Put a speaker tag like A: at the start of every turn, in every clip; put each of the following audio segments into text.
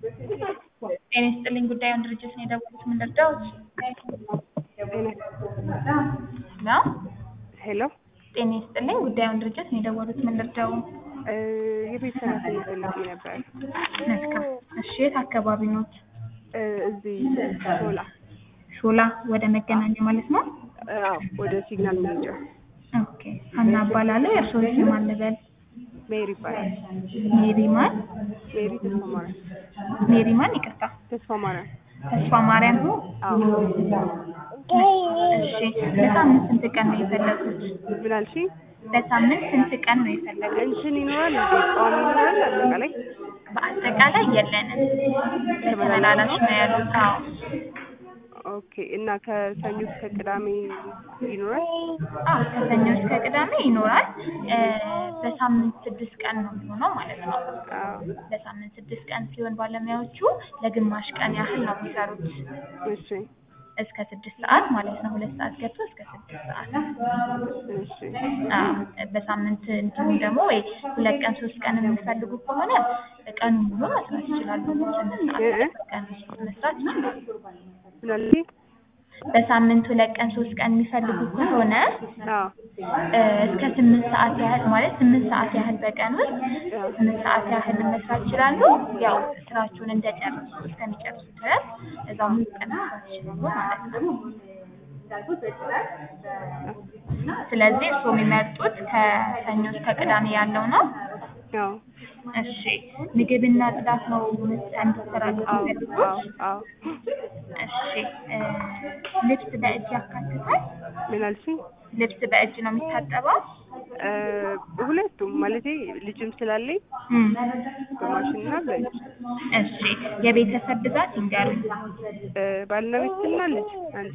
A: ጤና ይስጥልኝ ጉዳዩን ድርጅት ነው የደወሉት ምን ልርዳዎት? ነው
B: ሄሎ
A: ጤና ይስጥልኝ ጉዳዩን ድርጅት ነው የደወሉት ምን ልርዳው?
B: የቤት ሰራተኛ ፈልጌ ነበር።
A: መልካም እሺ የት አካባቢ ኖት?
B: እዚህ ሾላ
A: ሾላ ወደ መገናኛ ማለት ነው?
B: አዎ ወደ ሲግናል መሄጃ።
A: ኦኬ ሀና እባላለሁ። የእርስዎ ስም ማን ልበል?
B: ሜሪ ይባላል።
A: ሜሪ ማን?
B: ሜሪ ተስፋ ማርያም።
A: ሜሪ ማን? ይቅርታ
B: ተስፋ ማርያም።
A: ተስፋ ማርያም።
B: አዎ
A: እሺ በሳምንት ስንት ቀን ነው የፈለጉት?
B: ምን አልሽኝ?
A: በሳምንት ስንት ቀን ነው የፈለጉት?
B: እንትን ይኖራል እንዴ? ቋሚ ይኖራል አጠቃላይ?
A: በአጠቃላይ የለንም። ተመላላሽ ነው ያሉት። አዎ
B: ኦኬ እና ከሰኞ እስከ ቅዳሜ ይኖራል?
A: አዎ ከሰኞ እስከ ቅዳሜ ይኖራል። በሳምንት 6 ቀን ነው የሚሆነው ማለት ነው።
B: አዎ
A: በሳምንት 6 ቀን ሲሆን ባለሙያዎቹ ለግማሽ ቀን ያህል ነው የሚሰሩት።
B: እሺ
A: እስከ 6 ሰዓት ማለት ነው። 2 ሰዓት ገብቶ እስከ 6 ሰዓት።
B: እሺ
A: በሳምንት እንዲሁም ደግሞ ወይ 2 ቀን 3 ቀን የሚፈልጉ ከሆነ ቀን ሙሉ መስራት ይችላሉ። 8 ሰዓት ቀን መስራት ይችላሉ።
B: ምን አልሽኝ?
A: በሳምንት 2 ቀን 3 ቀን የሚፈልጉ ከሆነ
B: አዎ
A: እስከ 8 ሰዓት ያህል ማለት 8 ሰዓት ያህል በቀን ውስጥ 8 ሰዓት ያህል መስራት ይችላሉ። ያው ስራቸውን እንደጨርሱ እስከሚጨርሱ ድረስ እዛው ሙሉ ቀን መስራት ይችላሉ ማለት ነው። ስለዚህ እርስዎ የሚመርጡት ከሰኞ እስከ ቅዳሜ ያለው ነው?
B: አዎ
A: እሺ ምግብና ጽዳት ነው እንድትሰራሉት የሚፈልጉት?
B: አዎ
A: እሺ ልብስ በእጅ ያካትታል?
B: ምን አልሽኝ?
A: ልብስ በእጅ ነው የሚታጠበው?
B: ሁለቱም ማለቴ ልጅም ስላለኝ በማሽንና በእጅ።
A: እሺ የቤተሰብ ብዛት ይንገሩኝ።
B: ባልና ሚስትና ልጅ አንድ።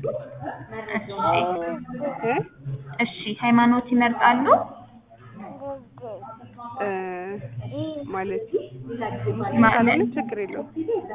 A: እሺ ሃይማኖት ይመርጣሉ?
B: ማለት ሙስሊም ካልሆነ ችግር የለውም።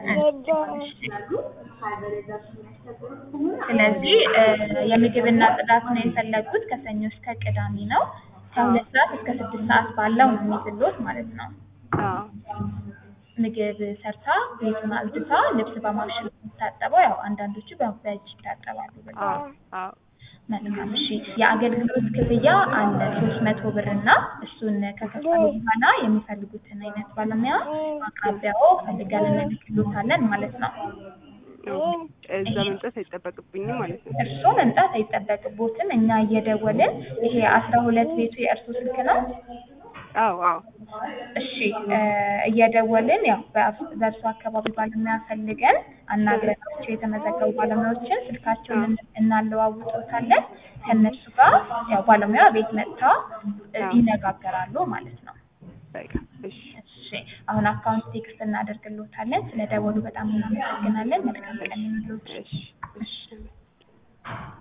A: ስለዚህ የምግብና ጽዳት ነው የፈለጉት ከሰኞ እስከ ቅዳሜ ነው። ከ2 ሰዓት እስከ 6 ሰዓት ባለው ነው የሚይዝልዎት ማለት ነው።
B: አዎ
A: ምግብ ሰርታ ቤቱን አጽድታ ልብስ በማሽን የሚታጠበው ያው አንዳንዶቹ በእጅ ይታጠባሉ።
B: አዎ
A: መልካም እሺ የአገልግሎት ክፍያ አለ 300 ብር እና እሱን ከከፈሉ በኋላ የሚፈልጉትን አይነት ባለሙያ አቅራቢያው ፈልገን እንልክልዎታለን ማለት ነው።
B: እዛ መምጣት አይጠበቅብኝም ማለት ነው?
A: እርስዎ መምጣት አይጠበቅብዎትም። እኛ እየደወልን ይሄ 12 ቤቱ የእርስዎ ስልክ ነው?
B: አዎ አዎ
A: እሺ እየደወልን ያው በእርሱ አካባቢ ባለሙያ ፈልገን አናግረናቸው የተመዘገቡ ባለሙያዎችን ስልካቸውን እናለዋውጦታለን። ከነሱ ጋር ያው ባለሙያ ቤት መጥታ ይነጋገራሉ ማለት ነው።
B: በቃ እሺ
A: እሺ አሁን አካውንት ቴክስት እናደርግልዎታለን። ስለደወሉ በጣም እናመሰግናለን። መልካም ቀን ይሁንልዎት።
B: እሺ እሺ